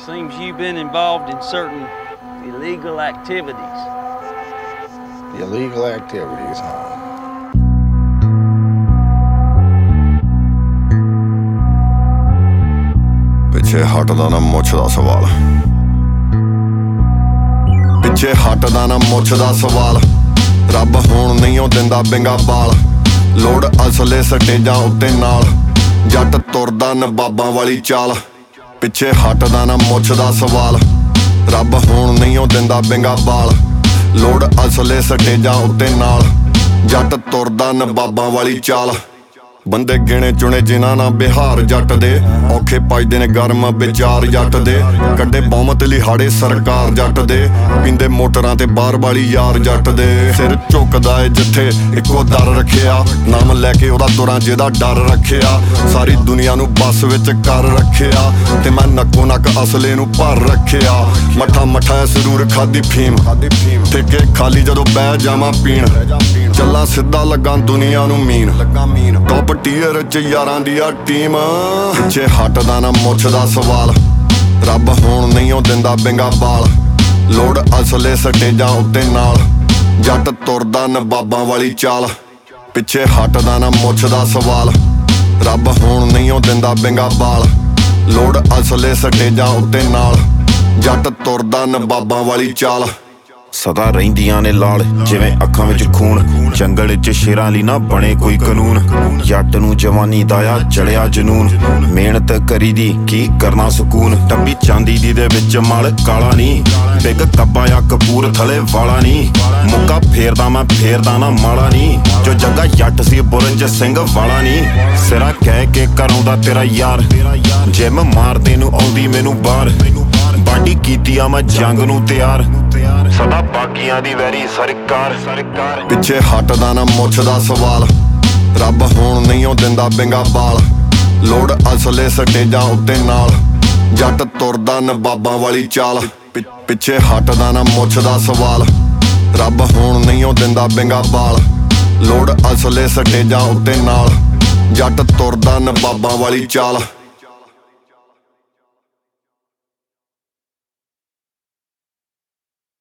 Seems you've been involved in certain illegal activities. Illegal activities, huh? ਪਿੱਛੇ ਹਟਦਾ ਨਾ ਮੁੱਛ ਦਾ ਸਵਾਲ, ਪਿੱਛੇ ਹਟਦਾ ਨਾ ਮੁੱਛ ਦਾ ਸਵਾਲ। ਰੱਬ ਹੁਣ ਨਹੀਂ ਉਹ ਦਿੰਦਾ ਬਿੰਗਾ ਬਾਲ, ਲੋੜ ਅਸਲੇ ਸਟੇਜਾਂ ਉੱਤੇ ਨਾਲ। ਜੱਟ ਤੁਰਦਾ ਨਵਾਬਾਂ ਵਾਲੀ ਚਾਲ, ਪਿੱਛੇ ਹਟਦਾ ਨਾ ਮੁੱਛ ਦਾ ਸਵਾਲ। ਰੱਬ ਹੁਣ ਨਹੀਂ ਉਹ ਦਿੰਦਾ ਬਿੰਗਾ ਬਾਲ, ਲੋੜ ਅਸਲੇ ਸਟੇਜਾਂ ਉੱਤੇ ਨਾਲ। ਜੱਟ ਤੁਰਦਾ ਨਵਾਬਾਂ ਵਾਲੀ ਚਾਲ। ਬੰਦੇ ਗਿਣੇ ਚੁਣੇ ਜਿਨ੍ਹਾਂ ਨਾਲ ਬਿਹਾਰ ਜੱਟ ਦੇ, ਔਖੇ ਪੱਜਦੇ ਨੇ ਗਰਮ ਵਿਚਾਰ ਜੱਟ ਦੇ। ਕੱਢੇ ਬਹੁਮਤ ਲਿਹਾੜੇ ਸਰਕਾਰ ਜੱਟ ਦੇ, ਪੀਂਦੇ ਮੋਟਰਾਂ ਤੇ ਬਾਹਰ ਵਾਲੀ ਯਾਰ ਜੱਟ ਦੇ। ਸਿਰ ਝੁਕਦਾ ਏ ਜਿੱਥੇ ਇੱਕੋ ਦਰ ਰੱਖਿਆ, ਨਾਮ ਲੈ ਕੇ ਉਹਦਾ ਦੁਰਾਂ ਜਿਹਦਾ ਡਰ ਰੱਖਿਆ। ਸਾਰੀ ਦੁਨੀਆ ਨੂੰ ਬੱਸ ਵਿੱਚ ਕਰ ਰੱਖਿਆ, ਤੇ ਮੈਂ ਨੱਕੋ ਨੱਕ ਅਸਲੇ ਨੂੰ ਭਰ ਰੱਖਿਆ। ਮੱਠਾ ਮੱਠਾ ਸਰੂਰ ਖਾਦੀ ਫੀਮ, ਠੇਕੇ ਖਾਲੀ ਜਦੋਂ ਬਹਿ ਜਾਵਾਂ ਪੀਣ। ਚੱਲਾਂ ਸਿੱਧਾ ਲੱਗਾ ਦੁਨੀਆ ਨੂੰ ਮੀਨ, ਟੌਪ ਟੀਅਰ ਚ ਯਾਰਾਂ ਦੀ ਆ ਟੀਮ। ਪਿੱਛੇ ਹਟਦਾ ਨਾ ਮੁੱਛ ਦਾ ਸਵਾਲ, ਰੱਬ ਹੁਣ ਨਹੀਂ ਉਹ ਦਿੰਦਾ ਬਿੰਗਾ ਬਾਲ। ਲੋੜ ਅਸਲੇ ਸਟੇਜਾਂ ਉੱਤੇ ਨਾਲ, ਜੱਟ ਤੁਰਦਾ ਨਵਾਬਾਂ ਵਾਲੀ ਚਾਲ। ਪਿੱਛੇ ਹਟਦਾ ਨਾ ਮੁੱਛ ਦਾ ਸਵਾਲ, ਰੱਬ ਹੁਣ ਨਹੀਂ ਉਹ ਦਿੰਦਾ ਬਿੰਗਾ ਬਾਲ। ਲੋੜ ਅਸਲੇ ਸਟੇਜਾਂ ਉੱਤੇ ਨਾਲ, ਜੱਟ ਤੁਰਦਾ ਨਵਾਬਾਂ ਵਾਲੀ ਚਾਲ। ਸਦਾ ਰਹਿੰਦੀਆਂ ਨੇ ਲਾਲ ਜਿਵੇਂ ਅੱਖਾਂ ਵਿੱਚ ਖੂਨ, ਜੰਗਲ 'ਚ ਸ਼ੇਰਾਂ ਲਈ ਨਾ ਬਣੇ ਕੋਈ ਕਾਨੂੰਨ। ਜੱਟ ਨੂੰ ਜਵਾਨੀ ਦਾ ਆ ਚੜਿਆ ਜਨੂਨ, ਮਿਹਨਤ ਕਰੀ ਦੀ ਕੀ ਕਰਨਾ ਸਕੂਨ। ਟੱਬੀ ਚਾਂਦੀ ਦੀ ਦੇ ਵਿੱਚ ਮਲ ਕਾਲਾ ਨੀ, ਬਿੱਗ ਕੱਬਾ ਆ ਕਪੂਰ ਥਲੇ ਵਾਲਾ ਨੀ। ਮੁੱਕਾ ਫੇਰਦਾ ਮੈਂ ਫੇਰਦਾ ਨਾ ਮਾਲਾ ਨੀ, ਜੋ ਜੱਗਾ ਜੱਟ ਸੀ ਬੁਰਜ ਸਿੰਘ ਵਾਲਾ ਨੀ। ਸਿਰਾ ਕਹਿ ਕੇ ਕਰਾਉਂਦਾ ਤੇਰਾ ਯਾਰ, ਜਿਮ ਮਾਰਦੇ ਨੂੰ ਆਉਂਦੀ ਮੈਨੂੰ ਬਾਹਰ। ਬਾਡੀ ਕੀਤੀ ਆ ਮੈਂ ਜੰਗ ਨੂੰ ਤਿਆਰ, ਸਦਾ ਬਾਗੀਆਂ ਦੀ ਵੈਰੀ ਸਰਕਾਰ। ਪਿੱਛੇ ਹਟਦਾ ਨਾ ਮੁੱਛ ਦਾ ਸਵਾਲ, ਰੱਬ ਹੁਣ ਨਹੀਂ ਉਹ ਦਿੰਦਾ ਬਿੰਗਾ ਬਾਲ। ਲੋੜ ਅਸਲੇ ਸਟੇਜਾਂ ਉੱਤੇ ਨਾਲ, ਜੱਟ ਤੁਰਦਾ ਨਵਾਬਾਂ ਵਾਲੀ ਚਾਲ। ਪਿੱਛੇ ਹਟਦਾ ਨਾ ਮੁੱਛ ਦਾ ਸਵਾਲ, ਰੱਬ ਹੁਣ ਨਹੀਂ ਉਹ ਦਿੰਦਾ ਬਿੰਗਾ ਬਾਲ। ਲੋੜ ਅਸਲੇ ਸਟੇਜਾਂ ਉੱਤੇ ਨਾਲ, ਜੱਟ ਤੁਰਦਾ ਨਵਾਬਾਂ ਵਾਲੀ ਚਾਲ।